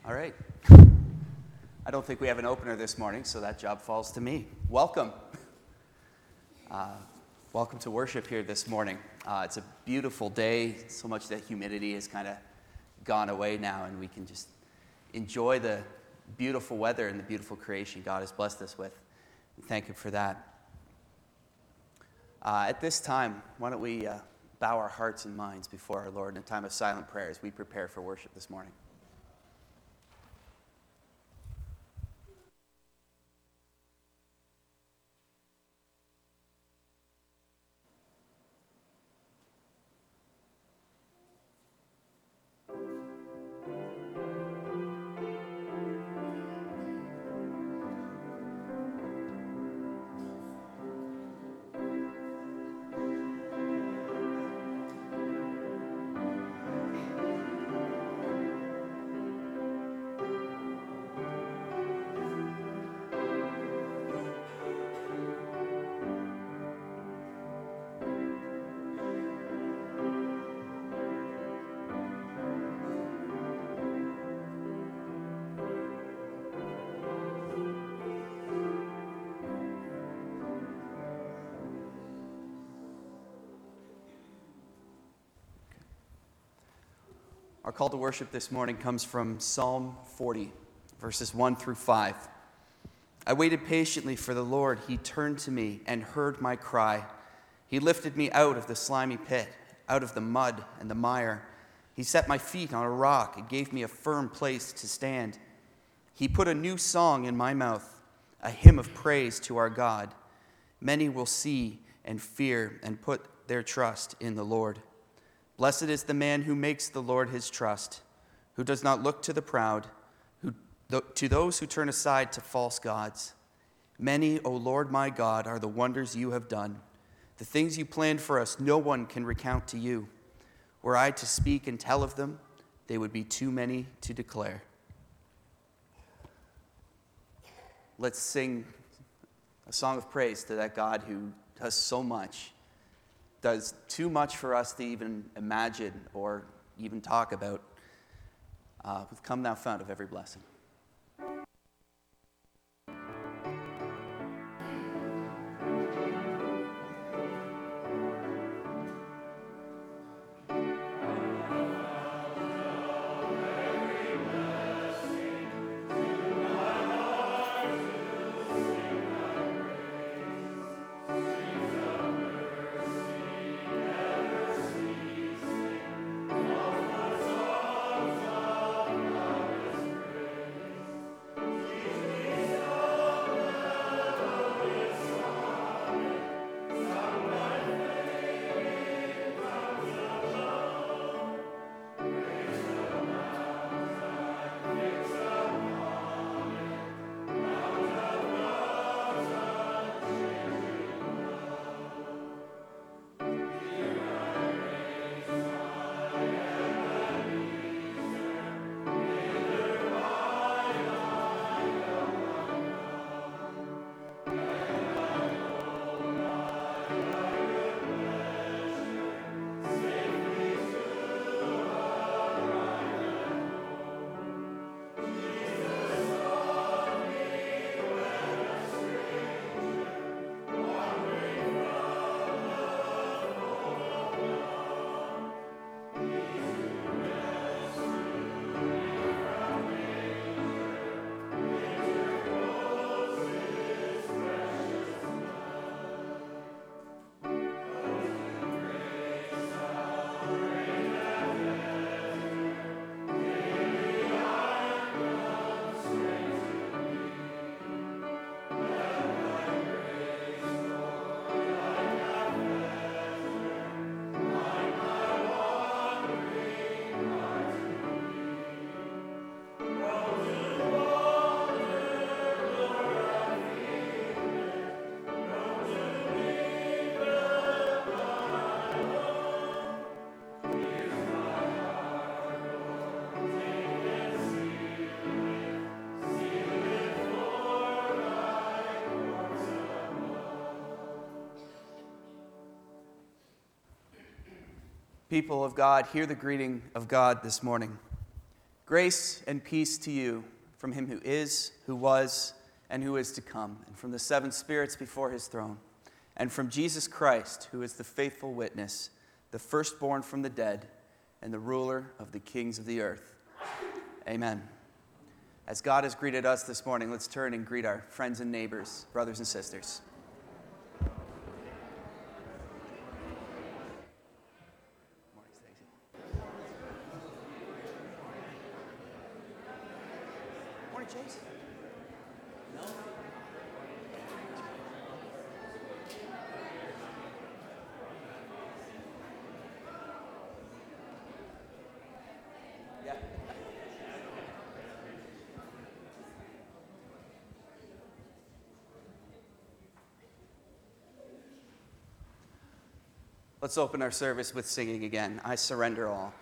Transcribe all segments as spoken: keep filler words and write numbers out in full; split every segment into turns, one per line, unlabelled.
All right. I don't think we have an opener this morning, so that job falls to me. Welcome. Uh, welcome to worship here this morning. Uh, it's a beautiful day. So much that humidity has kind of gone away now, and we can just enjoy the beautiful weather and the beautiful creation God has blessed us with. We thank Him for that. Uh, at this time, why don't we uh, bow our hearts and minds before our Lord in a time of silent prayer as we prepare for worship this morning. Our call to worship this morning comes from Psalm forty, verses one through five. I waited patiently for the Lord. He turned to me and heard my cry. He lifted me out of the slimy pit, out of the mud and the mire. He set my feet on a rock and gave me a firm place to stand. He put a new song in my mouth, a hymn of praise to our God. Many will see and fear and put their trust in the Lord. Blessed is the man who makes the Lord his trust, who does not look to the proud, who to those who turn aside to false gods. Many, O Lord my God, are the wonders you have done. The things you planned for us, no one can recount to you. Were I to speak and tell of them, they would be too many to declare. Let's sing a song of praise to that God who does so much. Does too much for us to even imagine or even talk about. Uh, come thou fount of every blessing. People of God, hear the greeting of God this morning. Grace and peace to you from him who is, who was, and who is to come, and from the seven spirits before his throne, and from Jesus Christ, who is the faithful witness, the firstborn from the dead, and the ruler of the kings of the earth. Amen. As God has greeted us this morning, let's turn and greet our friends and neighbors, brothers and sisters. Morning, Chase. No? Yeah. Let's open our service with singing again. I surrender all.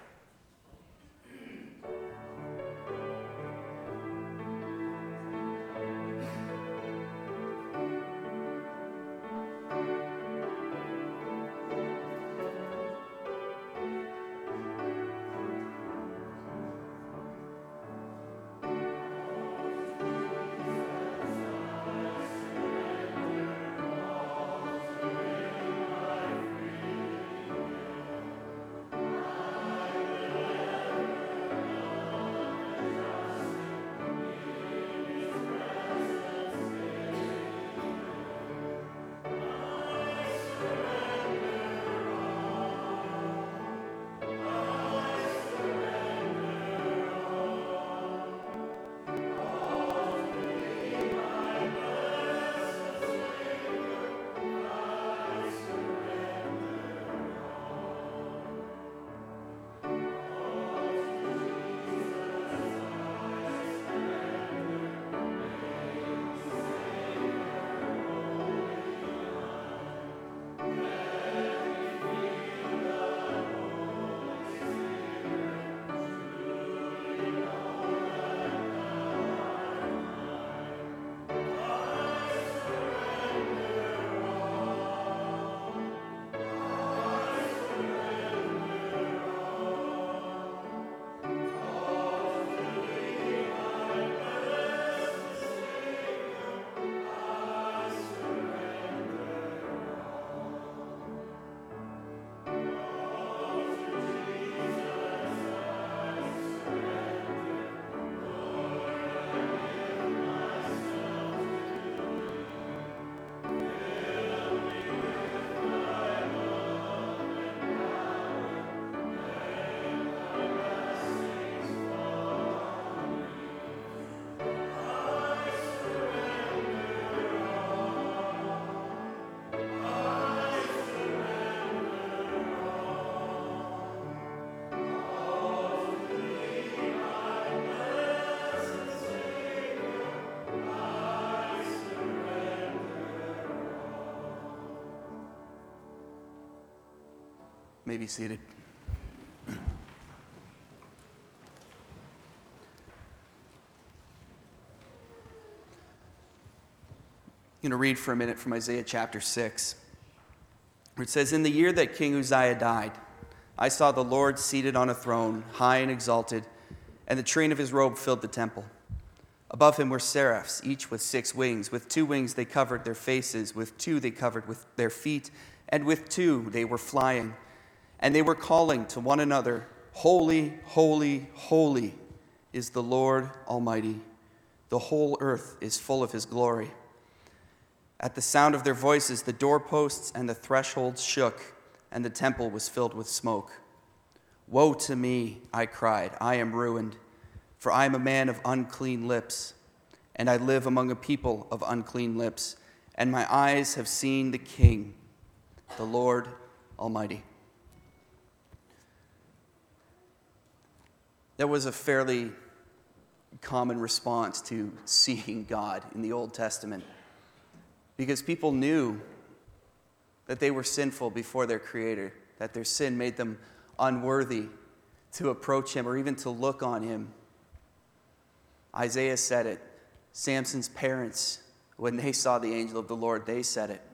May be seated. I'm going to read for a minute from Isaiah chapter six, where it says, "In the year that King Uzziah died, I saw the Lord seated on a throne, high and exalted, and the train of his robe filled the temple. Above him were seraphs, each with six wings. With two wings they covered their faces, with two they covered with their feet, and with two they were flying. And they were calling to one another, 'Holy, holy, holy is the Lord Almighty. The whole earth is full of his glory.' At the sound of their voices, the doorposts and the thresholds shook, and the temple was filled with smoke. 'Woe to me,' I cried, 'I am ruined, for I am a man of unclean lips, and I live among a people of unclean lips, and my eyes have seen the King, the Lord Almighty.'" That was a fairly common response to seeing God in the Old Testament, because people knew that they were sinful before their Creator, that their sin made them unworthy to approach him or even to look on him. Isaiah said it. Samson's parents, when they saw the angel of the Lord, they said it.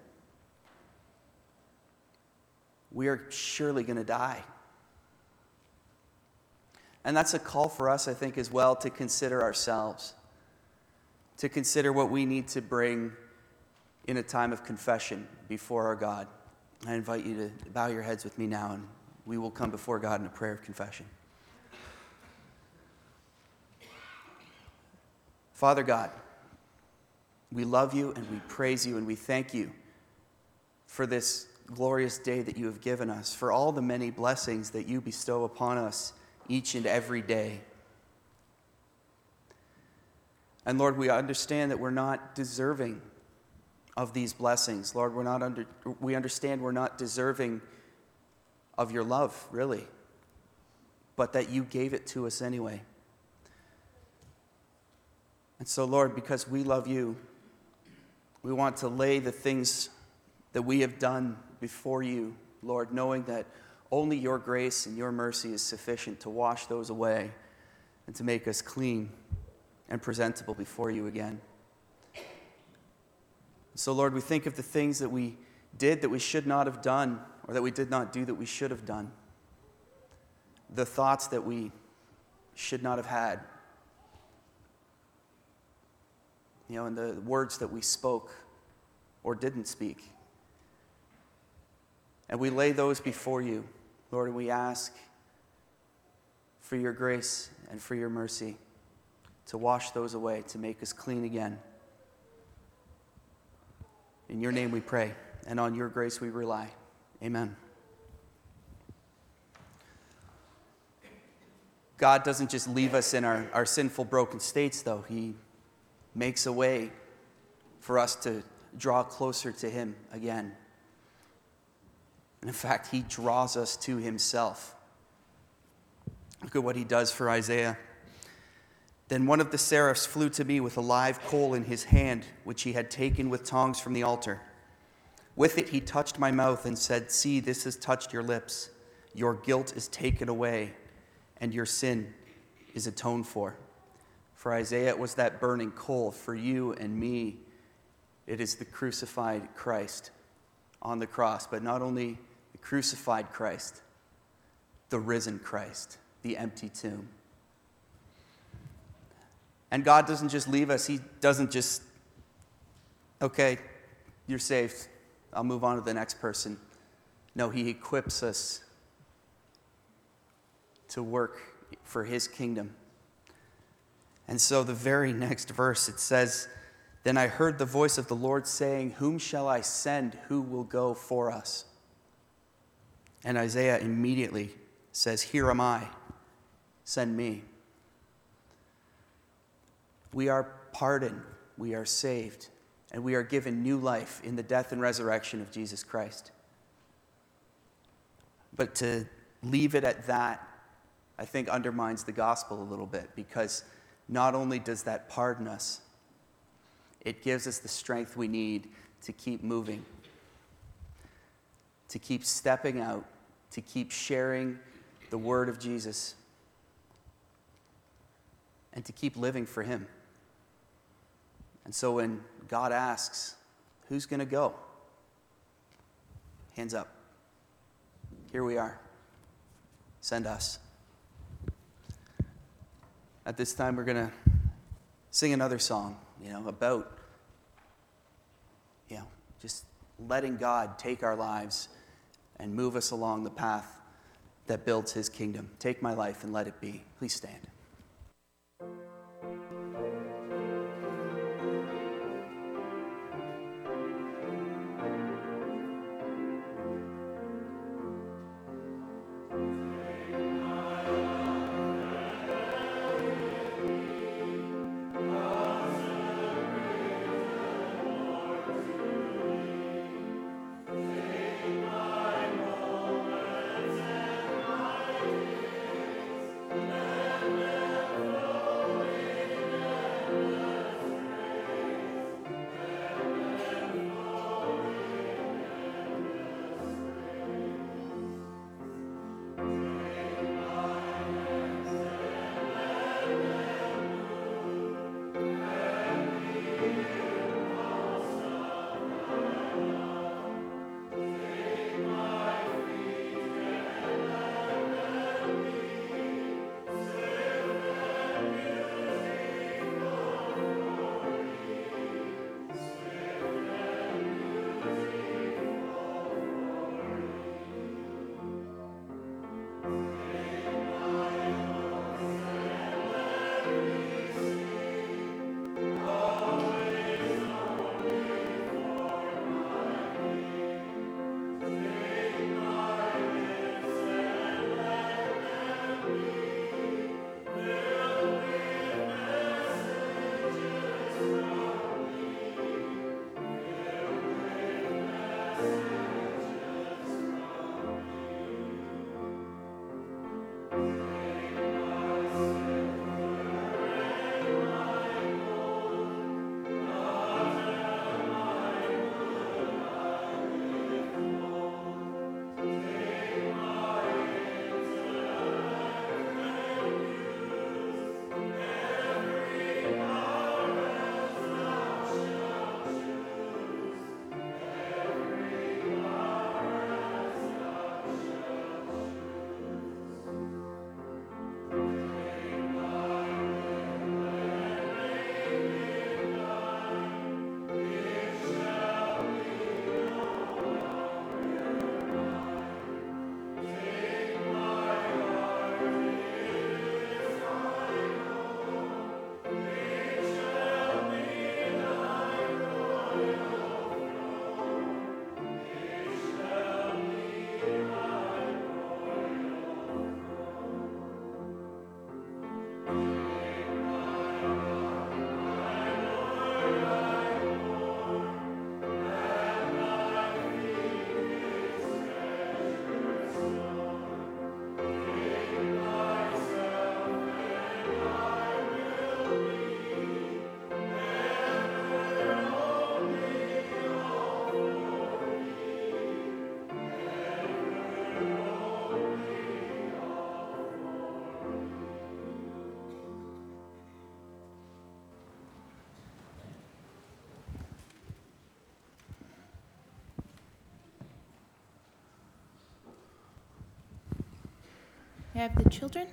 We are surely going to die. And that's a call for us, I think, as well, to consider ourselves, to consider what we need to bring in a time of confession before our God. I invite you to bow your heads with me now, and we will come before God in a prayer of confession. Father God, we love you and we praise you and we thank you for this glorious day that you have given us, for all the many blessings that you bestow upon us each and every day. And Lord, we understand that we're not deserving of these blessings. Lord, we're not under, we understand we're not deserving of your love, really, but that you gave it to us anyway. And so, Lord, because we love you, we want to lay the things that we have done before you, Lord, knowing that only your grace and your mercy is sufficient to wash those away and to make us clean and presentable before you again. So, Lord, we think of the things that we did that we should not have done, or that we did not do that we should have done. The thoughts that we should not have had. You know, and the words that we spoke or didn't speak. And we lay those before you, Lord, and we ask for your grace and for your mercy to wash those away, to make us clean again. In your name we pray, and on your grace we rely. Amen. God doesn't just leave us in our, our sinful, broken states, though. He makes a way for us to draw closer to him again. And in fact, he draws us to himself. Look at what he does for Isaiah. Then one of the seraphs flew to me with a live coal in his hand, which he had taken with tongs from the altar. With it he touched my mouth and said, "See, this has touched your lips. Your guilt is taken away, and your sin is atoned for." For Isaiah, it was that burning coal. For you and me, it is the crucified Christ on the cross. But not only the crucified Christ, the risen Christ, the empty tomb. And God doesn't just leave us. He doesn't just, okay, you're saved. I'll move on to the next person. No, he equips us to work for his kingdom. And so the very next verse, it says, "Then I heard the voice of the Lord saying, 'Whom shall I send? Who will go for us?' And Isaiah immediately says, 'Here am I. Send me.'" We are pardoned, we are saved, and we are given new life in the death and resurrection of Jesus Christ. But to leave it at that, I think, undermines the gospel a little bit, because not only does that pardon us, it gives us the strength we need to keep moving, to keep stepping out, to keep sharing the word of Jesus, and to keep living for him. And so when God asks, who's going to go? Hands up. Here we are. Send us. At this time, we're going to sing another song, you know, about, you know, just letting God take our lives and move us along the path that builds his kingdom. Take my life and let it be. Please stand.
Amen. May I have the children?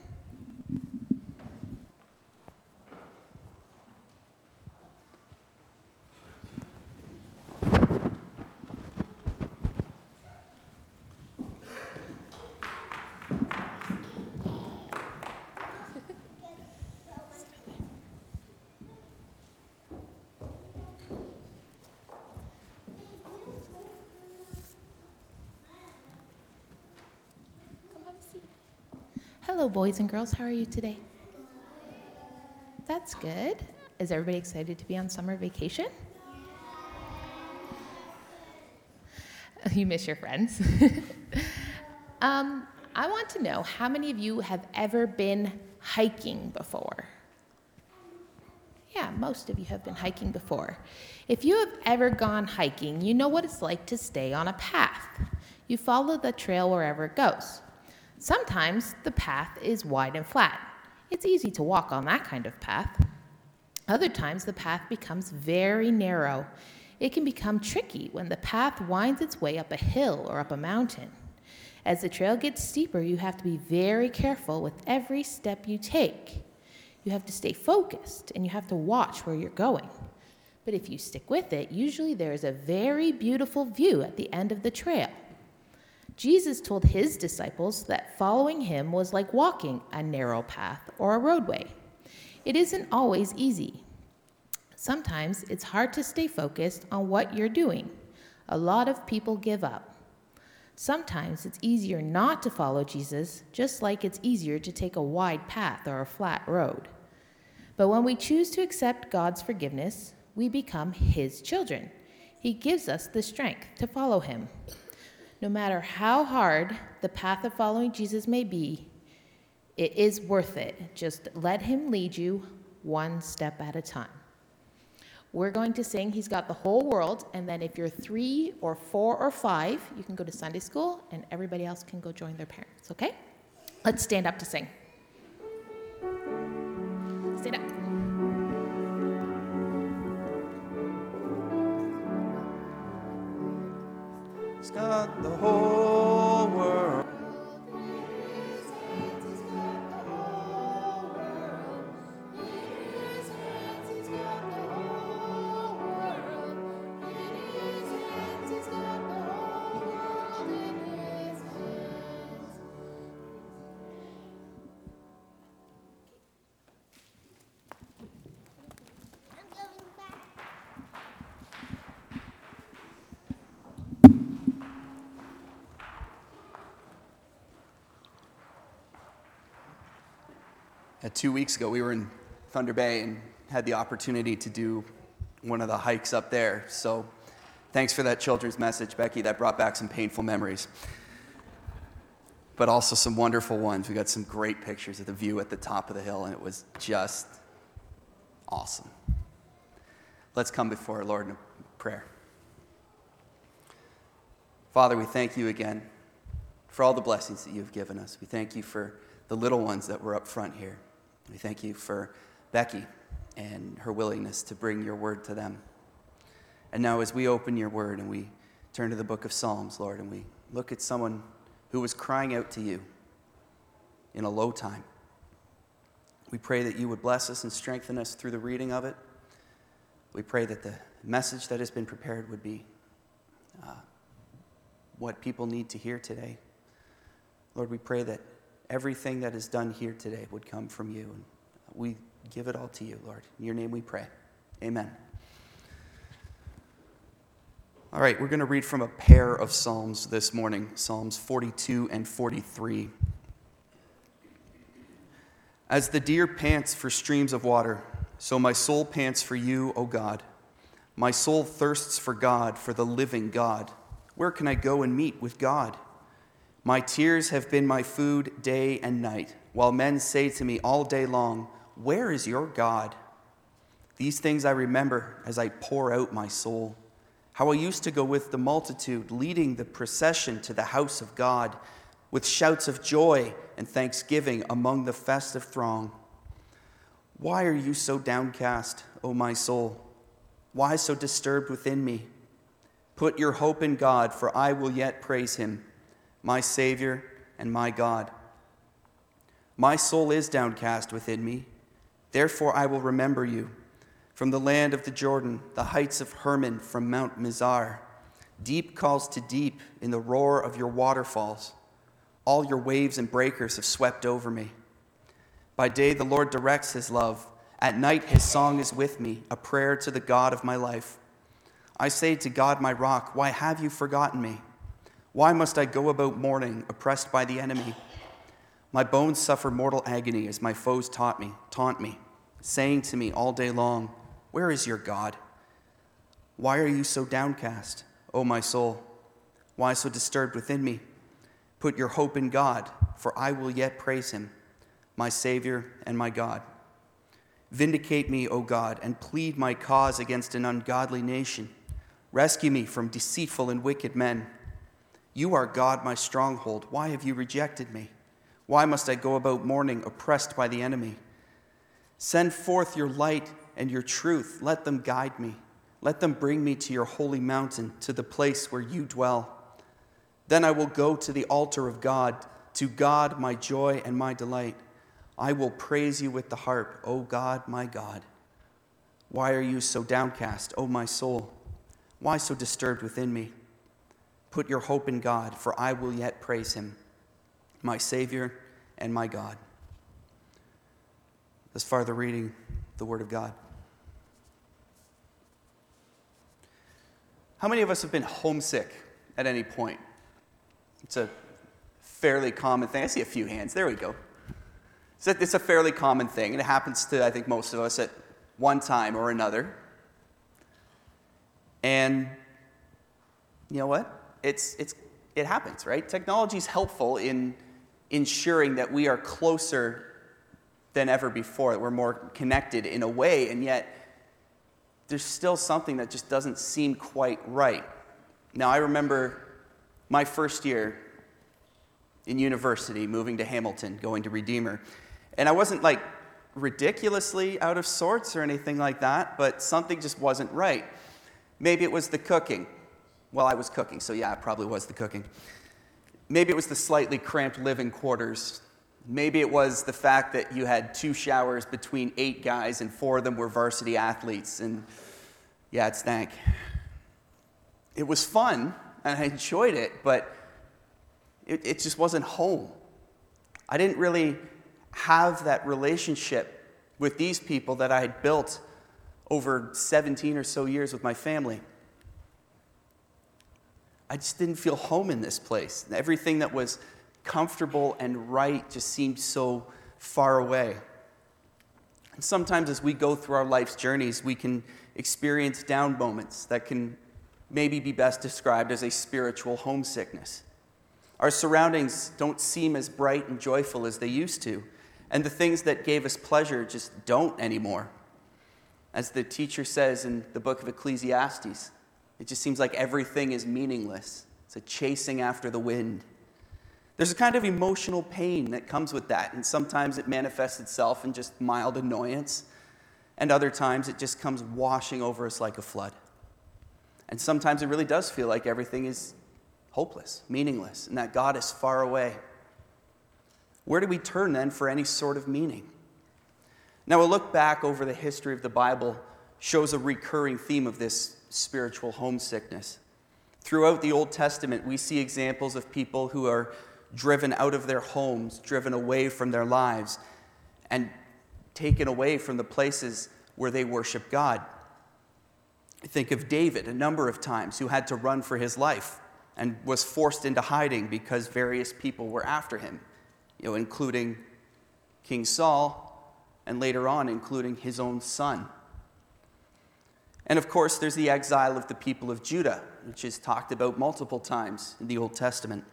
Hello, boys and girls. How are you today? That's good. Is everybody excited to be on summer vacation? You miss your friends. um, I want to know, how many of you have ever been hiking before? Yeah, most of you have been hiking before. If you have ever gone hiking, you know what it's like to stay on a path. You follow the trail wherever it goes. Sometimes the path is wide and flat. It's easy to walk on that kind of path. Other times the path becomes very narrow. It can become tricky when the path winds its way up a hill or up a mountain. As the trail gets steeper, you have to be very careful with every step you take. You have to stay focused and you have to watch where you're going. But if you stick with it, usually there is a very beautiful view at the end of the trail. Jesus told his disciples that following him was like walking a narrow path or a roadway. It isn't always easy. Sometimes it's hard to stay focused on what you're doing. A lot of people give up. Sometimes it's easier not to follow Jesus, just like it's easier to take a wide path or a flat road. But when we choose to accept God's forgiveness, we become his children. He gives us the strength to follow him. No matter how hard the path of following Jesus may be, it is worth it. Just let him lead you one step at a time. We're going to sing He's Got the Whole World, and then if you're three or four or five, you can go to Sunday school, and everybody else can go join their parents, okay? Let's stand up to sing. Stand up.
He's got the whole world. Uh, two weeks ago, we were in Thunder Bay and had the opportunity to do one of the hikes up there. So thanks for that children's message, Becky. That brought back some painful memories, but also some wonderful ones. We got some great pictures of the view at the top of the hill, and it was just awesome. Let's come before our Lord in prayer. Father, we thank you again for all the blessings that you've given us. We thank you for the little ones that were up front here. We thank you for Becky and her willingness to bring your word to them. And now as we open your word and we turn to the book of Psalms, Lord, and we look at someone who was crying out to you in a low time, we pray that you would bless us and strengthen us through the reading of it. We pray that the message that has been prepared would be uh, what people need to hear today. Lord, we pray that everything that is done here today would come from you. And we give it all to you, Lord. In your name we pray. Amen. All right, we're going to read from a pair of Psalms this morning, Psalms forty-two and forty-three. As the deer pants for streams of water, so my soul pants for you, O God. My soul thirsts for God, for the living God. Where can I go and meet with God? My tears have been my food day and night, while men say to me all day long, where is your God? These things I remember as I pour out my soul. How I used to go with the multitude, leading the procession to the house of God, with shouts of joy and thanksgiving among the festive throng. Why are you so downcast, O my soul? Why so disturbed within me? Put your hope in God, for I will yet praise him, my Savior and my God. My soul is downcast within me. Therefore I will remember you. From the land of the Jordan, the heights of Hermon, from Mount Mizar. Deep calls to deep in the roar of your waterfalls. All your waves and breakers have swept over me. By day the Lord directs his love. At night his song is with me, a prayer to the God of my life. I say to God my rock, why have you forgotten me? Why must I go about mourning, oppressed by the enemy? My bones suffer mortal agony as my foes taunt me, taunt me, saying to me all day long, where is your God? Why are you so downcast, O my soul? Why so disturbed within me? Put your hope in God, for I will yet praise him, my Savior and my God. Vindicate me, O God, and plead my cause against an ungodly nation. Rescue me from deceitful and wicked men. You are God, my stronghold. Why have you rejected me? Why must I go about mourning, oppressed by the enemy? Send forth your light and your truth. Let them guide me. Let them bring me to your holy mountain, to the place where you dwell. Then I will go to the altar of God, to God my joy and my delight. I will praise you with the harp, O God, my God. Why are you so downcast, O my soul? Why so disturbed within me? Put your hope in God, for I will yet praise him, my Savior and my God. Thus far, the reading, the Word of God. How many of us have been homesick at any point? It's a fairly common thing. I see a few hands. There we go. It's a fairly common thing, and it happens to, I think, most of us at one time or another. And you know what? It's, it's, it happens, right? Technology is helpful in ensuring that we are closer than ever before, that we're more connected in a way, and yet there's still something that just doesn't seem quite right. Now, I remember my first year in university, moving to Hamilton, going to Redeemer, and I wasn't like ridiculously out of sorts or anything like that, but something just wasn't right. Maybe it was the cooking. Well, I was cooking, so yeah, it probably was the cooking. Maybe it was the slightly cramped living quarters. Maybe it was the fact that you had two showers between eight guys and four of them were varsity athletes, and yeah, it stank. It was fun, and I enjoyed it, but it, it just wasn't home. I didn't really have that relationship with these people that I had built over seventeen or so years with my family. I just didn't feel home in this place. Everything that was comfortable and right just seemed so far away. And sometimes as we go through our life's journeys, we can experience down moments that can maybe be best described as a spiritual homesickness. Our surroundings don't seem as bright and joyful as they used to, and the things that gave us pleasure just don't anymore. As the teacher says in the book of Ecclesiastes, it just seems like everything is meaningless. It's a chasing after the wind. There's a kind of emotional pain that comes with that, and sometimes it manifests itself in just mild annoyance, and other times it just comes washing over us like a flood. And sometimes it really does feel like everything is hopeless, meaningless, and that God is far away. Where do we turn then for any sort of meaning? Now, a look back over the history of the Bible shows a recurring theme of this spiritual homesickness. Throughout the Old Testament, we see examples of people who are driven out of their homes, driven away from their lives, and taken away from the places where they worship God. Think of David a number of times who had to run for his life and was forced into hiding because various people were after him, you know, including King Saul, and later on, including his own son. And of course, there's the exile of the people of Judah, which is talked about multiple times in the Old Testament.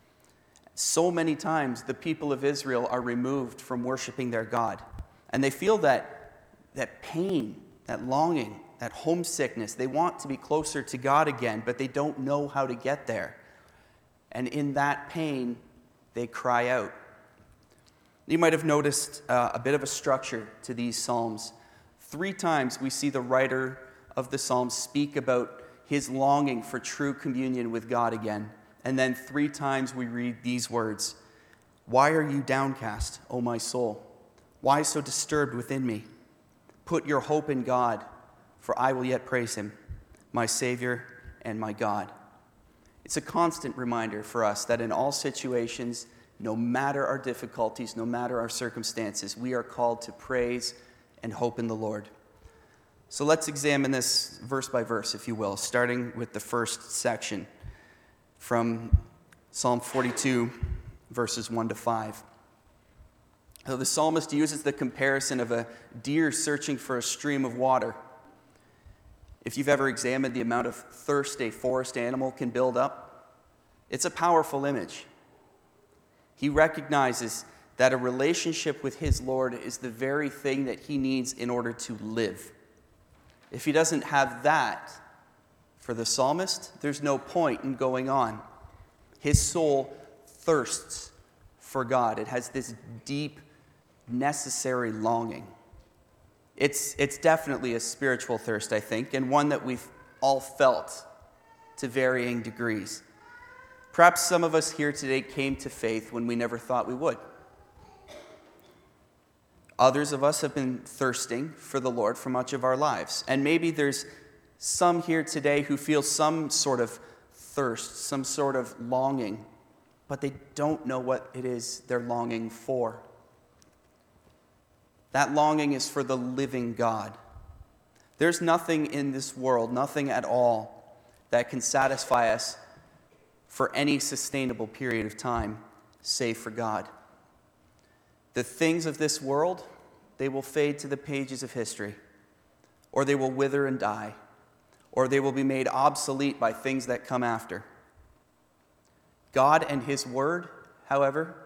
So many times, the people of Israel are removed from worshiping their God, and they feel that, that pain, that longing, that homesickness. They want to be closer to God again, but they don't know how to get there. And in that pain, they cry out. You might have noticed uh, a bit of a structure to these Psalms. Three times we see the writer of the Psalms speak about his longing for true communion with God again. And then three times we read these words, Why are you downcast, O my soul? Why so disturbed within me? Put your hope in God, for I will yet praise him, my Savior and my God. It's a constant reminder for us that in all situations, no matter our difficulties, no matter our circumstances, we are called to praise and hope in the Lord. So let's examine this verse by verse, if you will, starting with the first section from Psalm forty-two, verses one to five. So the psalmist uses the comparison of a deer searching for a stream of water. If you've ever examined the amount of thirst a forest animal can build up, it's a powerful image. He recognizes that a relationship with his Lord is the very thing that he needs in order to live. If he doesn't have that, for the psalmist, there's no point in going on. His soul thirsts for God. It has this deep, necessary longing. It's, it's definitely a spiritual thirst, I think, and one that we've all felt to varying degrees. Perhaps some of us here today came to faith when we never thought we would. Others of us have been thirsting for the Lord for much of our lives. And maybe there's some here today who feel some sort of thirst, some sort of longing, but they don't know what it is they're longing for. That longing is for the living God. There's nothing in this world, nothing at all, that can satisfy us for any sustainable period of time, save for God. The things of this world, they will fade to the pages of history, or they will wither and die, or they will be made obsolete by things that come after. God and his word, however,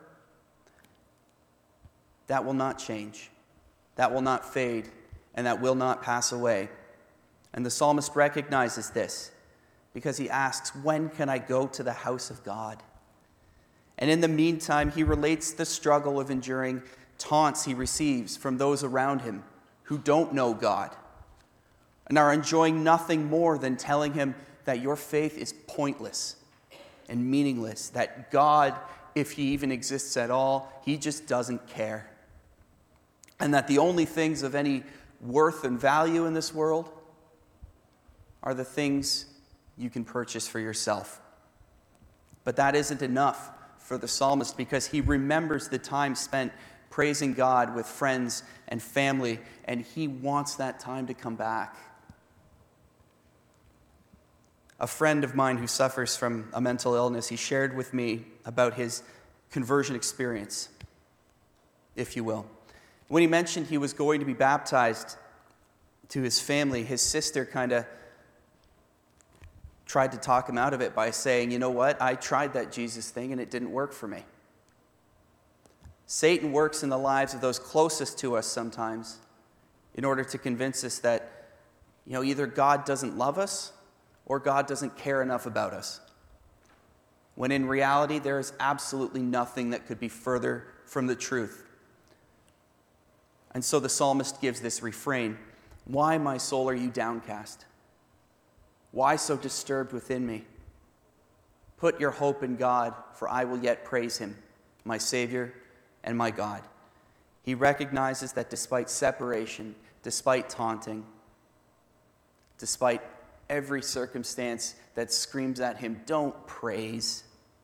that will not change. That will not fade, and that will not pass away. And the psalmist recognizes this because he asks, when can I go to the house of God? And in the meantime, he relates the struggle of enduring taunts he receives from those around him who don't know God and are enjoying nothing more than telling him that your faith is pointless and meaningless, that God, if he even exists at all, he just doesn't care. And that the only things of any worth and value in this world are the things you can purchase for yourself. But that isn't enough for the psalmist because he remembers the time spent praising God with friends and family, and he wants that time to come back. A friend of mine who suffers from a mental illness, he shared with me about his conversion experience, if you will. When he mentioned he was going to be baptized to his family, his sister kind of tried to talk him out of it by saying, you know what, I tried that Jesus thing and it didn't work for me. Satan works in the lives of those closest to us sometimes in order to convince us that, you know, either God doesn't love us or God doesn't care enough about us. When in reality, there is absolutely nothing that could be further from the truth. And so the psalmist gives this refrain, why, my soul, are you downcast? Why so disturbed within me? Put your hope in God, for I will yet praise him, my Savior and my God. He recognizes that despite separation, despite taunting, despite every circumstance that screams at him, don't praise,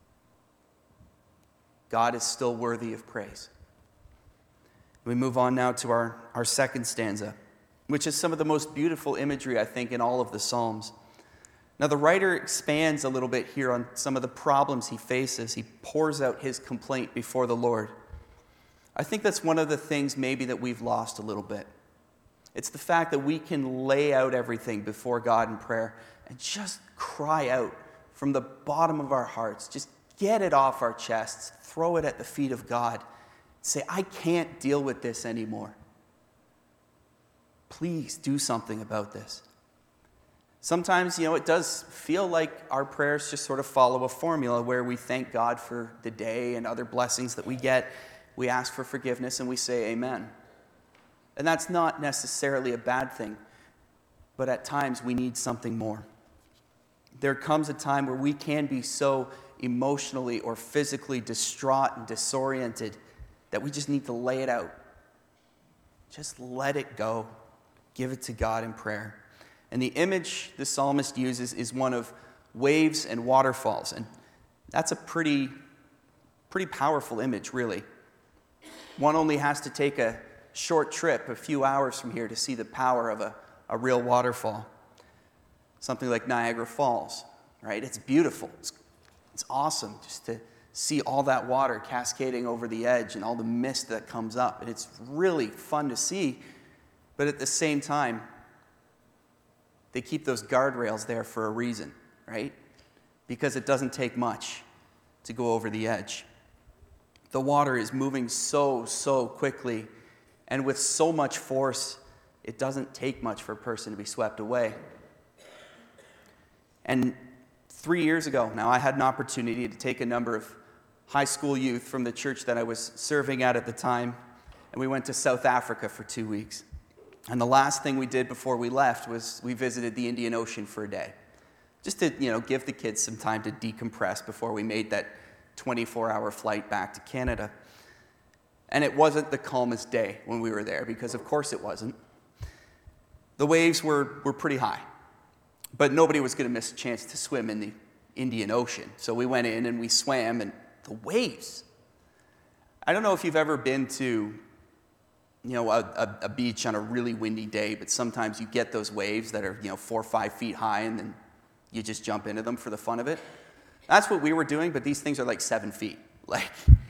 God is still worthy of praise. We move on now to our, our second stanza, which is some of the most beautiful imagery, I think, in all of the Psalms. Now, the writer expands a little bit here on some of the problems he faces. He pours out his complaint before the Lord. I think that's one of the things maybe that we've lost a little bit. It's the fact that we can lay out everything before God in prayer and just cry out from the bottom of our hearts. Just get it off our chests, throw it at the feet of God. Say, I can't deal with this anymore. Please do something about this. Sometimes, you know, it does feel like our prayers just sort of follow a formula where we thank God for the day and other blessings that we get. We ask for forgiveness and we say amen. And that's not necessarily a bad thing, but at times we need something more. There comes a time where we can be so emotionally or physically distraught and disoriented that we just need to lay it out. Just let it go. Give it to God in prayer. And the image the psalmist uses is one of waves and waterfalls. And that's a pretty, pretty powerful image, really. One only has to take a short trip, a few hours from here, to see the power of a, a real waterfall. Something like Niagara Falls, right? It's beautiful. It's, it's awesome just to see all that water cascading over the edge and all the mist that comes up. And it's really fun to see. But at the same time, they keep those guardrails there for a reason, right? Because it doesn't take much to go over the edge. The water is moving so, so quickly and with so much force, it doesn't take much for a person to be swept away. And three years ago now, I had an opportunity to take a number of high school youth from the church that I was serving at at the time, and we went to South Africa for two weeks. And the last thing we did before we left was we visited the Indian Ocean for a day, just to, you know, give the kids some time to decompress before we made that twenty-four hour flight back to Canada. And it wasn't the calmest day when we were there, because of course it wasn't. The waves were, were pretty high, but nobody was going to miss a chance to swim in the Indian Ocean. So we went in and we swam, and the waves. I don't know if you've ever been to, you know, a, a, a beach on a really windy day, but sometimes you get those waves that are, you know, four or five feet high, and then you just jump into them for the fun of it. That's what we were doing, but these things are like seven feet. Like,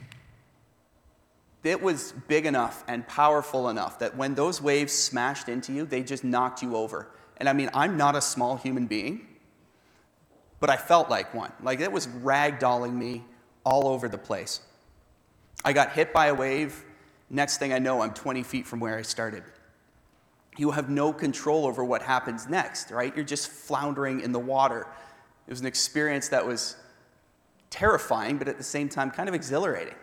it was big enough and powerful enough that when those waves smashed into you, they just knocked you over. And I mean, I'm not a small human being, but I felt like one. Like, it was ragdolling me all over the place. I got hit by a wave. Next thing I know, I'm twenty feet from where I started. You have no control over what happens next, right? You're just floundering in the water. It was an experience that was terrifying, but at the same time kind of exhilarating.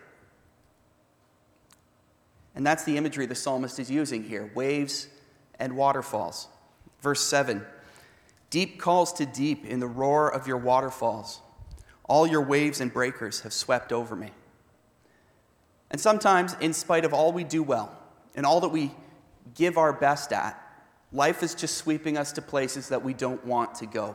And that's the imagery the psalmist is using here, waves and waterfalls. Verse seven, deep calls to deep in the roar of your waterfalls. All your waves and breakers have swept over me. And sometimes, in spite of all we do well and all that we give our best at, life is just sweeping us to places that we don't want to go,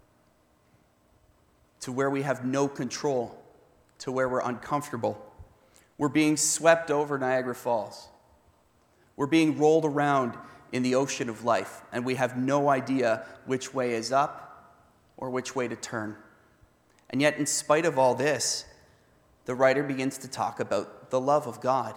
to where we have no control, to where we're uncomfortable. We're being swept over Niagara Falls. We're being rolled around in the ocean of life, and we have no idea which way is up or which way to turn. And yet, in spite of all this, the writer begins to talk about the love of God.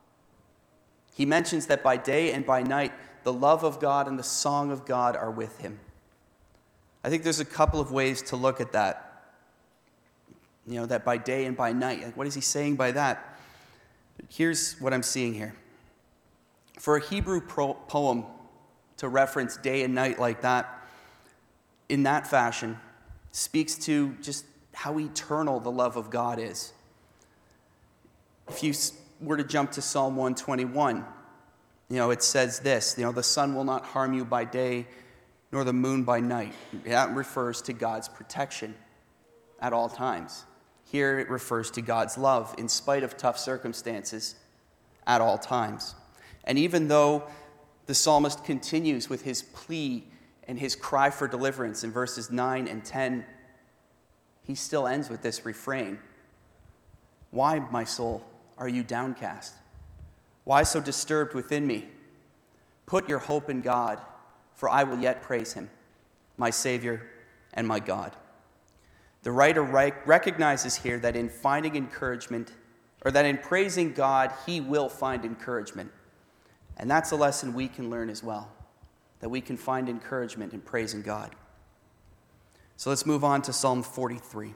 He mentions that by day and by night, the love of God and the song of God are with him. I think there's a couple of ways to look at that. You know, that by day and by night. Like, what is he saying by that? Here's what I'm seeing here. For a Hebrew pro- poem to reference day and night like that, in that fashion, speaks to just how eternal the love of God is. If you were to jump to Psalm one twenty-one, you know, it says this, you know, the sun will not harm you by day, nor the moon by night. That refers to God's protection at all times. Here it refers to God's love in spite of tough circumstances at all times. And even though the psalmist continues with his plea and his cry for deliverance in verses nine and ten, he still ends with this refrain. Why, my soul, are you downcast? Why so disturbed within me? Put your hope in God, for I will yet praise him, my Savior and my God. The writer recognizes here that in finding encouragement, or that in praising God, he will find encouragement. And that's a lesson we can learn as well, that we can find encouragement in praising God. So let's move on to Psalm forty-three.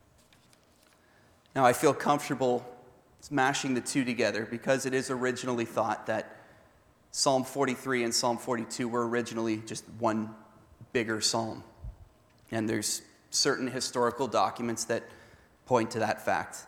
Now, I feel comfortable smashing the two together because it is originally thought that Psalm forty-three and Psalm forty-two were originally just one bigger psalm. And there's certain historical documents that point to that fact.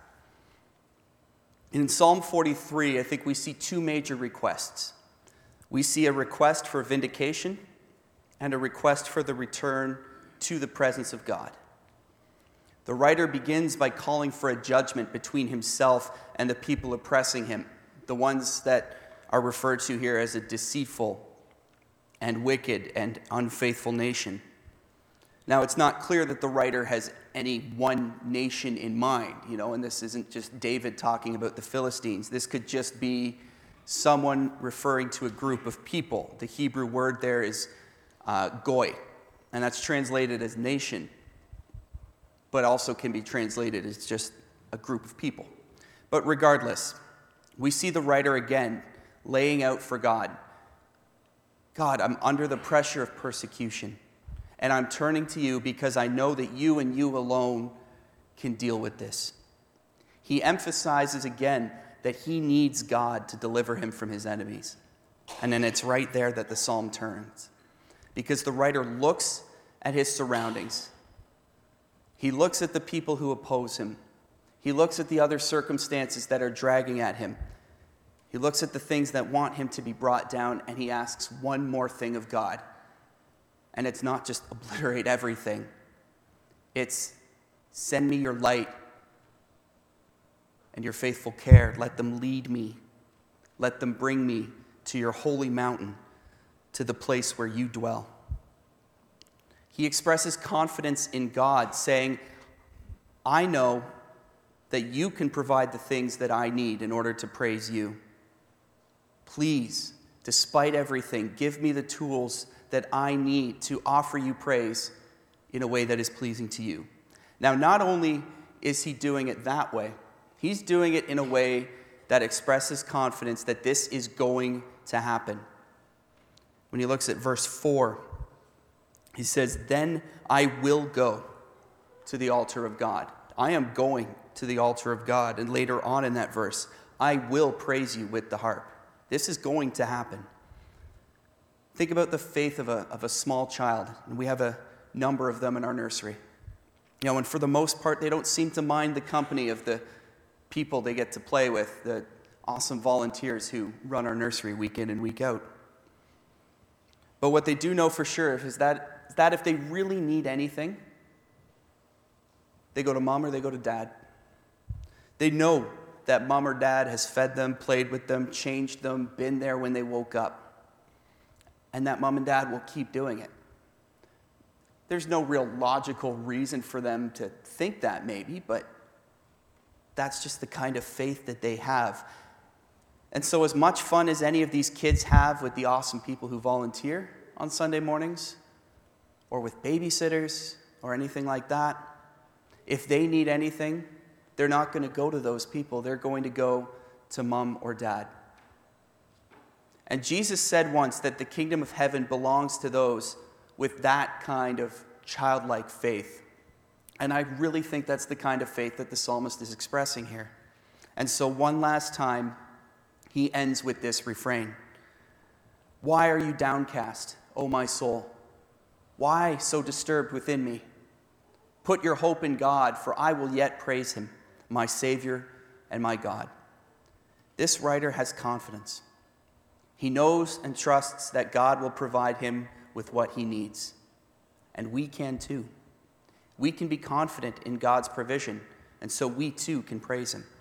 In Psalm forty-three, I think we see two major requests. We see a request for vindication and a request for the return to the presence of God. The writer begins by calling for a judgment between himself and the people oppressing him, the ones that are referred to here as a deceitful and wicked and unfaithful nation. Now, it's not clear that the writer has any one nation in mind, you know, and this isn't just David talking about the Philistines. This could just be someone referring to a group of people. The Hebrew word there is uh, goy, and that's translated as nation, but also can be translated as just a group of people. But regardless, we see the writer again laying out for God, God, I'm under the pressure of persecution, and I'm turning to you because I know that you and you alone can deal with this. He emphasizes again that he needs God to deliver him from his enemies. And then it's right there that the psalm turns, because the writer looks at his surroundings. He looks at the people who oppose him. He looks at the other circumstances that are dragging at him. He looks at the things that want him to be brought down, and he asks one more thing of God. And it's not just obliterate everything. It's send me your light and your faithful care. Let them lead me. Let them bring me to your holy mountain, to the place where you dwell. He expresses confidence in God, saying, I know that you can provide the things that I need in order to praise you. Please, despite everything, give me the tools that I need to offer you praise in a way that is pleasing to you. Now, not only is he doing it that way, he's doing it in a way that expresses confidence that this is going to happen. When he looks at verse four, he says, then I will go to the altar of God. I am going to the altar of God. And later on in that verse, I will praise you with the harp. This is going to happen. Think about the faith of a, of a small child. And we have a number of them in our nursery. You know, and for the most part, they don't seem to mind the company of the people they get to play with, the awesome volunteers who run our nursery week in and week out. But what they do know for sure is that, is that if they really need anything, they go to mom or they go to dad. They know that mom or dad has fed them, played with them, changed them, been there when they woke up. And that mom and dad will keep doing it. There's no real logical reason for them to think that maybe, but that's just the kind of faith that they have. And so as much fun as any of these kids have with the awesome people who volunteer on Sunday mornings, or with babysitters, or anything like that, if they need anything, they're not going to go to those people. They're going to go to mom or dad. And Jesus said once that the kingdom of heaven belongs to those with that kind of childlike faith. And I really think that's the kind of faith that the psalmist is expressing here. And so one last time, he ends with this refrain. Why are you downcast, O my soul? Why so disturbed within me? Put your hope in God, for I will yet praise him, my Savior and my God. This writer has confidence. He knows and trusts that God will provide him with what he needs. And we can too. We can be confident in God's provision, and so we too can praise him.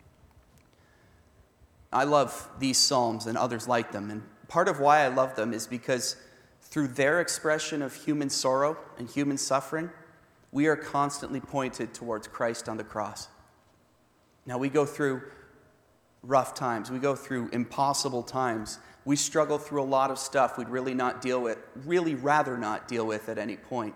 I love these psalms and others like them, and part of why I love them is because through their expression of human sorrow and human suffering, we are constantly pointed towards Christ on the cross. Now, we go through rough times. We go through impossible times. We struggle through a lot of stuff we'd really not deal with, really rather not deal with at any point.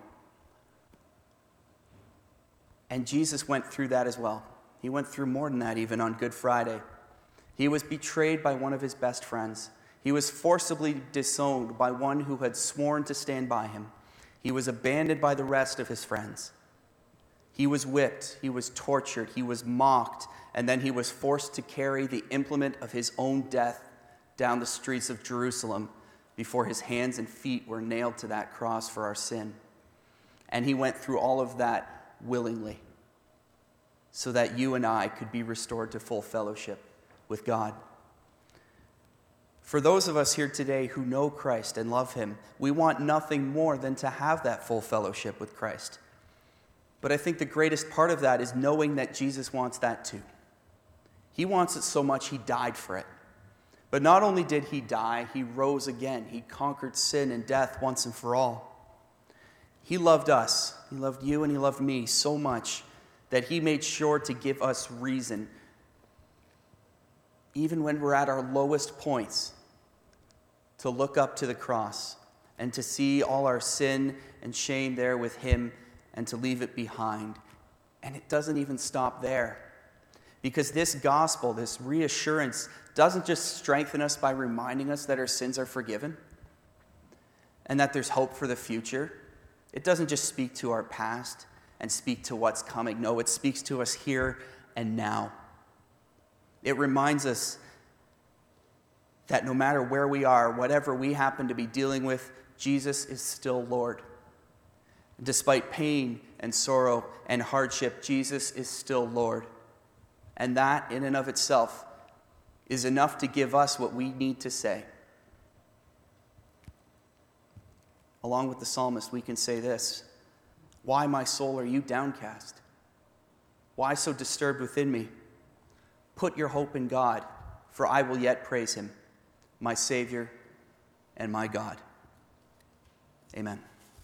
And Jesus went through that as well. He went through more than that even on Good Friday. He was betrayed by one of his best friends. He was forcibly disowned by one who had sworn to stand by him. He was abandoned by the rest of his friends. He was whipped, he was tortured, he was mocked, and then he was forced to carry the implement of his own death down the streets of Jerusalem before his hands and feet were nailed to that cross for our sin. And he went through all of that willingly so that you and I could be restored to full fellowship with God. For those of us here today who know Christ and love him, we want nothing more than to have that full fellowship with Christ. But I think the greatest part of that is knowing that Jesus wants that too. He wants it so much, he died for it. But not only did he die, he rose again. He conquered sin and death once and for all. He loved us, he loved you, and he loved me so much that he made sure to give us reason, even when we're at our lowest points, to look up to the cross and to see all our sin and shame there with him and to leave it behind. And it doesn't even stop there. Because this gospel, this reassurance, doesn't just strengthen us by reminding us that our sins are forgiven and that there's hope for the future. It doesn't just speak to our past and speak to what's coming. No, it speaks to us here and now. It reminds us that no matter where we are, whatever we happen to be dealing with, Jesus is still Lord. Despite pain and sorrow and hardship, Jesus is still Lord. And that, in and of itself, is enough to give us what we need to say. Along with the psalmist, we can say this: "Why, my soul, are you downcast? Why so disturbed within me? Put your hope in God, for I will yet praise him, my Savior and my God." Amen.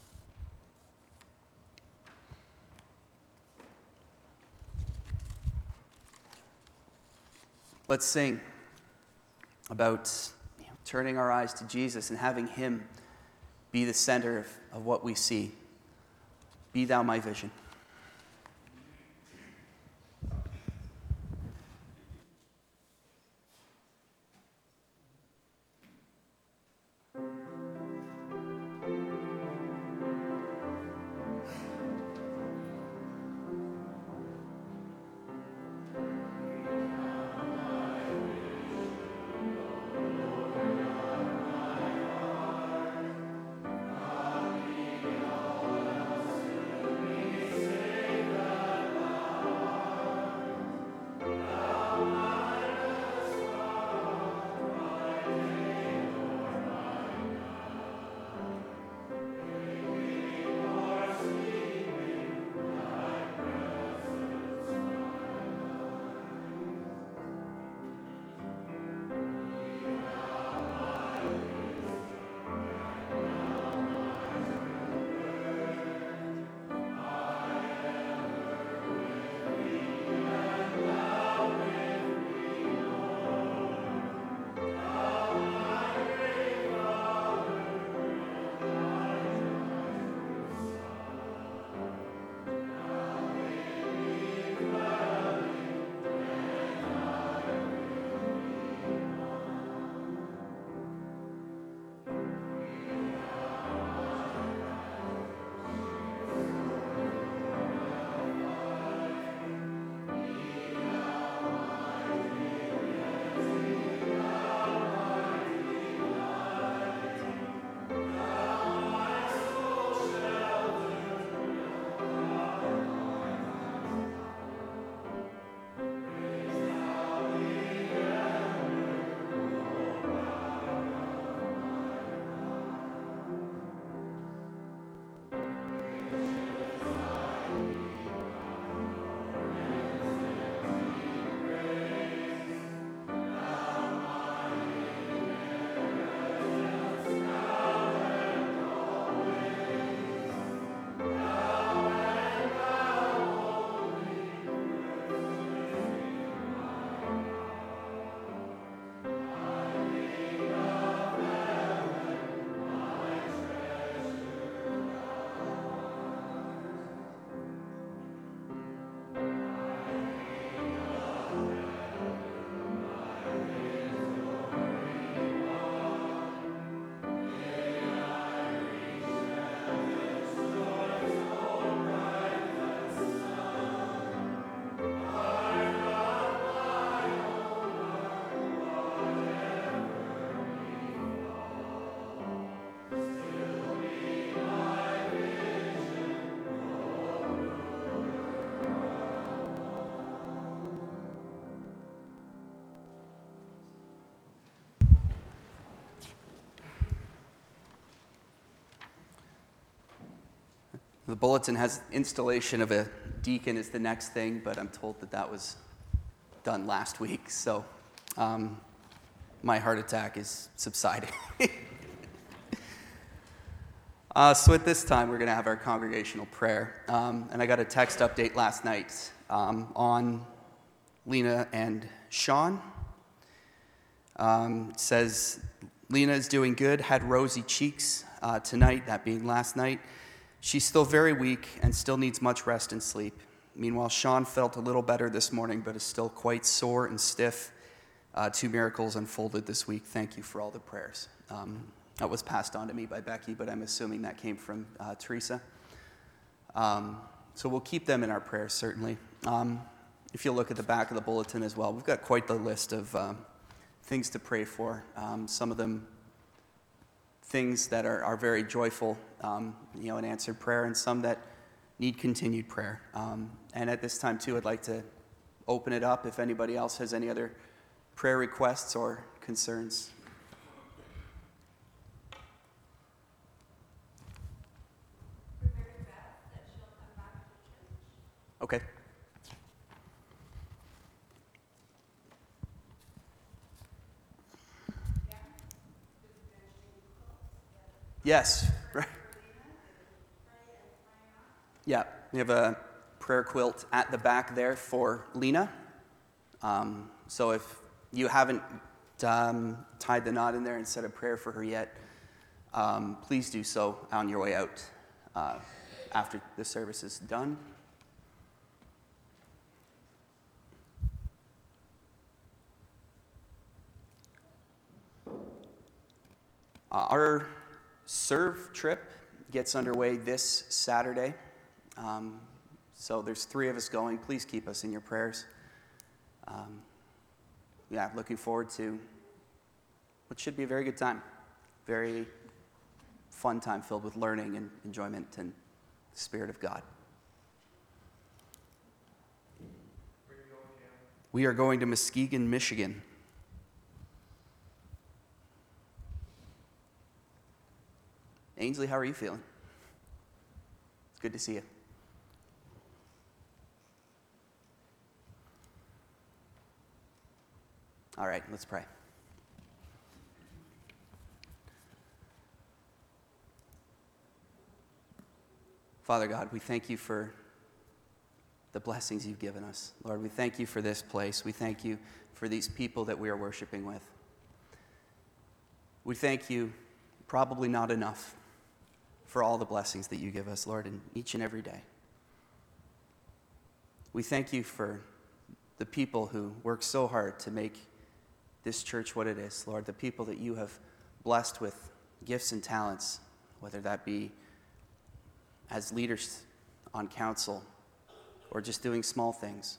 Let's sing about you know, turning our eyes to Jesus and having him be the center of, of what we see. Be thou my vision. The bulletin has installation of a deacon is the next thing, but I'm told that that was done last week. So um, my heart attack is subsiding. uh, so at this time, we're going to have our congregational prayer. Um, and I got a text update last night um, on Lena and Sean. Um, it says, Lena is doing good, had rosy cheeks uh, tonight, that being last night. She's still very weak and still needs much rest and sleep. Meanwhile, Sean felt a little better this morning, but is still quite sore and stiff. Uh, two miracles unfolded this week. Thank you for all the prayers. Um, that was passed on to me by Becky, but I'm assuming that came from uh, Teresa. Um, so we'll keep them in our prayers, certainly. Um, if you'll look at the back of the bulletin as well, we've got quite the list of um, things to pray for. Um, some of them things that are, are very joyful, um, you know, an answered prayer, and some that need continued prayer. Um, and at this time, too, I'd like to open it up if anybody else has any other prayer requests or concerns. Okay. Yes, right. Yeah, we have a prayer quilt at the back there for Lena. Um, so if you haven't um, tied the knot in there and said a prayer for her yet, um, please do so on your way out uh, after the service is done. Uh, our serve trip gets underway this Saturday. Um, so there's three of us going. Please keep us in your prayers. Um, yeah, looking forward to what should be a very good time. Very fun time filled with learning and enjoyment and the Spirit of God. Where are you going, Cam? We are going to Muskegon, Michigan. Ainsley, how are you feeling? It's good to see you. All right, let's pray. Father God, we thank you for the blessings you've given us. Lord, we thank you for this place. We thank you for these people that we are worshiping with. We thank you, probably not enough, for all the blessings that you give us, Lord, in each and every day. We thank you for the people who work so hard to make this church what it is, Lord, the people that you have blessed with gifts and talents, whether that be as leaders on council or just doing small things.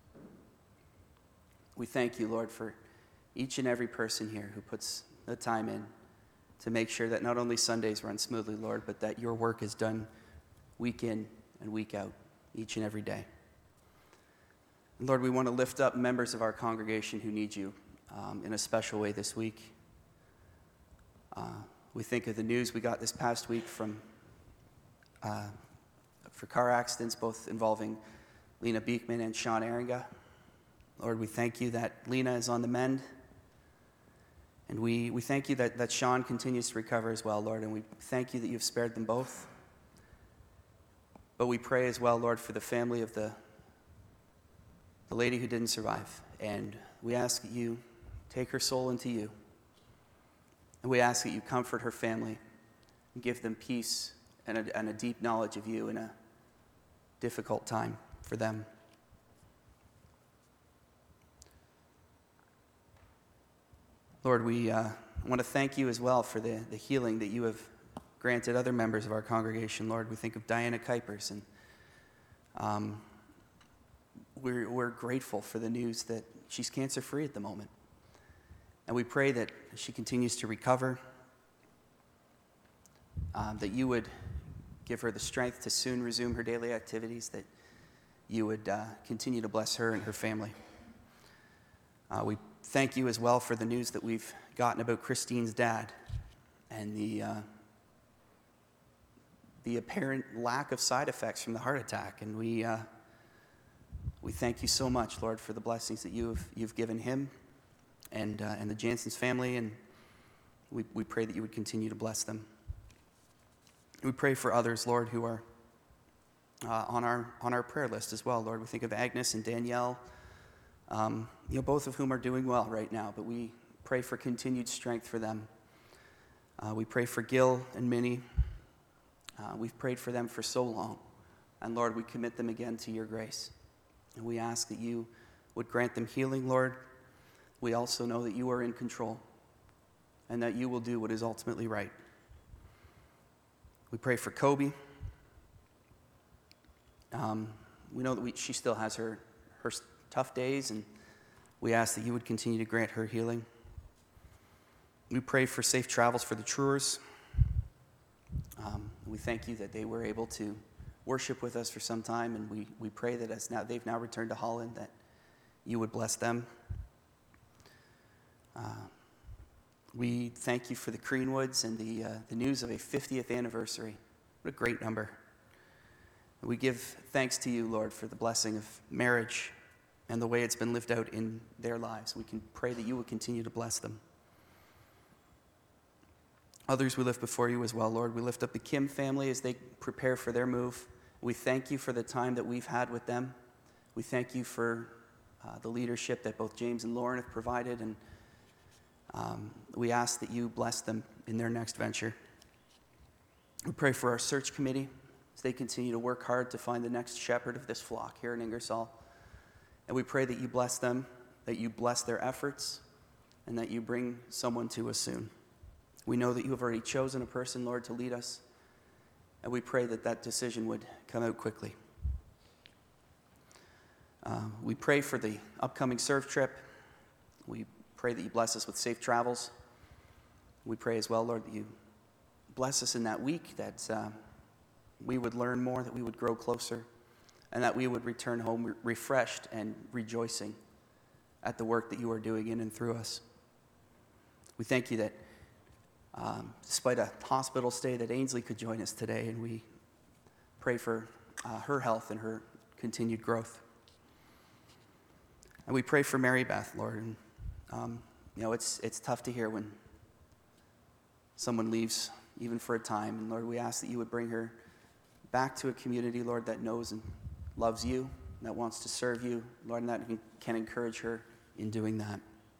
We thank you, Lord, for each and every person here who puts the time in to make sure that not only Sundays run smoothly, Lord, but that your work is done week in and week out, each and every day. And Lord, we want to lift up members of our congregation who need you um, in a special way this week. Uh, we think of the news we got this past week from uh, for car accidents, both involving Lena Beekman and Sean Eringa. Lord, we thank you that Lena is on the mend. And we, we thank you that, that Sean continues to recover as well, Lord, and we thank you that you've spared them both. But we pray as well, Lord, for the family of the, the lady who didn't survive. And we ask that you take her soul into you. And we ask that you comfort her family and give them peace and a, and a deep knowledge of you in a difficult time for them. Lord, we uh, want to thank you as well for the, the healing that you have granted other members of our congregation. Lord, we think of Diana Kuipers, and um, we're, we're grateful for the news that she's cancer-free at the moment. And we pray that she continues to recover, um, that you would give her the strength to soon resume her daily activities, that you would uh, continue to bless her and her family. Uh, we thank you as well for the news that we've gotten about Christine's dad and the uh, the apparent lack of side effects from the heart attack. And we, uh, we thank you so much, Lord, for the blessings that you've, you've given him and, uh, and the Jansen's family. And we, we pray that you would continue to bless them. We pray for others, Lord, who are uh, on our on our prayer list as well, Lord. We think of Agnes and Danielle, um, you know, both of whom are doing well right now, but we pray for continued strength for them. Uh, we pray for Gil and Minnie. Uh, we've prayed for them for so long, and Lord, we commit them again to your grace. And we ask that you would grant them healing, Lord. We also know that you are in control and that you will do what is ultimately right. We pray for Kobe. Um, we know that we, she still has her, her tough days, and we ask that you would continue to grant her healing. We pray for safe travels for the Truers. Um, we thank you that they were able to worship with us for some time, and we, we pray that as now they've now returned to Holland, that you would bless them. Uh, we thank you for the Greenwoods and the, uh, the news of a fiftieth anniversary. What a great number. We give thanks to you, Lord, for the blessing of marriage and the way it's been lived out in their lives. We can pray that you will continue to bless them. Others we lift before you as well, Lord. We lift up the Kim family as they prepare for their move. We thank you for the time that we've had with them. We thank you for uh, the leadership that both James and Lauren have provided, and um, we ask that you bless them in their next venture. We pray for our search committee as they continue to work hard to find the next shepherd of this flock here in Ingersoll. And we pray that you bless them, that you bless their efforts, and that you bring someone to us soon. We know that you have already chosen a person, Lord, to lead us, and we pray that that decision would come out quickly. Uh, we pray for the upcoming surf trip. We pray that you bless us with safe travels. We pray as well, Lord, that you bless us in that week, that uh, we would learn more, that we would grow closer, and that we would return home re- refreshed and rejoicing at the work that you are doing in and through us. We thank you that um, despite a hospital stay, that Ainsley could join us today, and we pray for uh, her health and her continued growth. And we pray for Mary Beth, Lord. And, um, you know, it's it's tough to hear when someone leaves, even for a time. And Lord, we ask that you would bring her back to a community, Lord, that knows and loves you, that wants to serve you, Lord, and that can encourage her in doing that.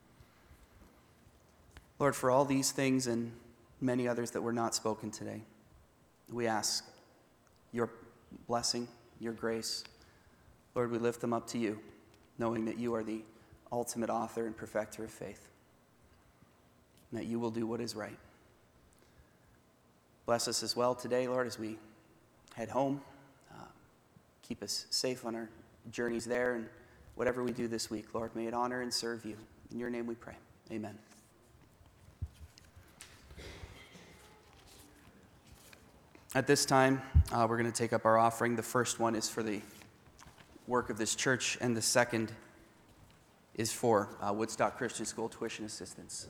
Lord, for all these things and many others that were not spoken today, we ask your blessing, your grace. Lord, we lift them up to you, knowing that you are the ultimate author and perfecter of faith, and that you will do what is right. Bless us as well today, Lord, as we head home. Uh, keep us safe on our journeys there, and whatever we do this week, Lord, may it honor and serve you. In your name we pray. Amen. At this time, uh, we're going to take up our offering. The first one is for the work of this church, and the second is for uh, Woodstock Christian School tuition assistance.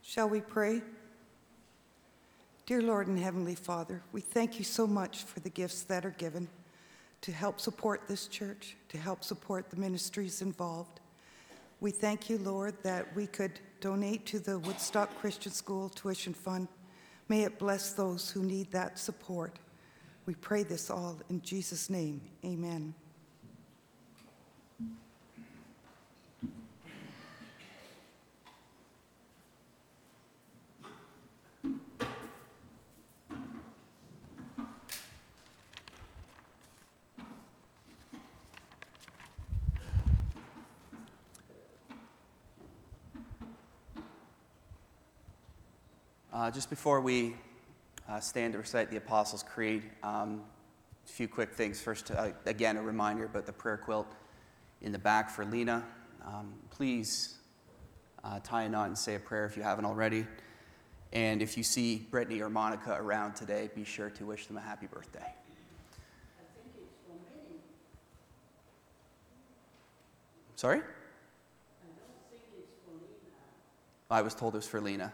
Shall we pray? Dear Lord and Heavenly Father, we thank you so much for the gifts that are given to help support this church, to help support the ministries involved. We thank you, Lord, that we could donate to the Woodstock Christian School Tuition Fund. May it bless those who need that support. We pray this all in Jesus' name. Amen.
Uh, just before we uh, stand to recite the Apostles' Creed, um, a few quick things. First, uh, again, a reminder about the prayer quilt in the back for Lena. Um, please uh, tie a knot and say a prayer if you haven't already. And if you see Brittany or Monica around today, be sure to wish them a happy birthday.
I think it's for me.
Sorry?
I don't think it's for Lena.
I was told it was for Lena.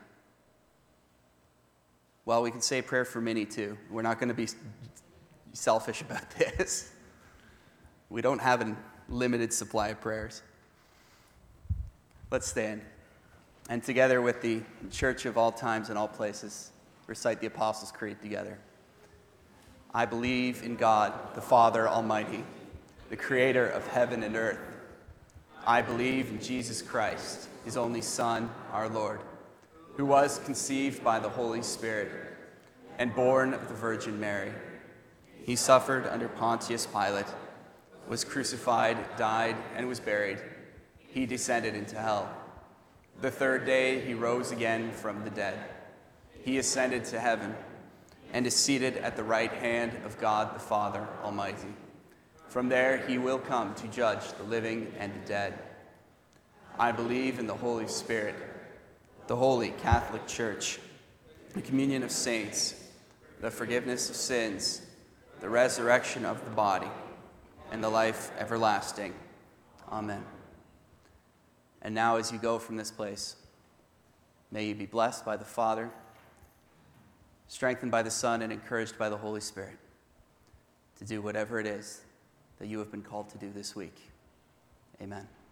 Well, we can say a prayer for Minnie, too. We're not going to be selfish about this. We don't have a limited supply of prayers. Let's stand. And together with the church of all times and all places, recite the Apostles' Creed together. I believe in God, the Father Almighty, the creator of heaven and earth. I believe in Jesus Christ, his only Son, our Lord, who was conceived by the Holy Spirit and born of the Virgin Mary. He suffered under Pontius Pilate, was crucified, died, and was buried. He descended into hell. The third day he rose again from the dead. He ascended to heaven and is seated at the right hand of God the Father Almighty. From there he will come to judge the living and the dead. I believe in the Holy Spirit, the Holy Catholic Church, the communion of saints, the forgiveness of sins, the resurrection of the body, and the life everlasting. Amen. And now as you go from this place, may you be blessed by the Father, strengthened by the Son, and encouraged by the Holy Spirit to do whatever it is that you have been called to do this week. Amen.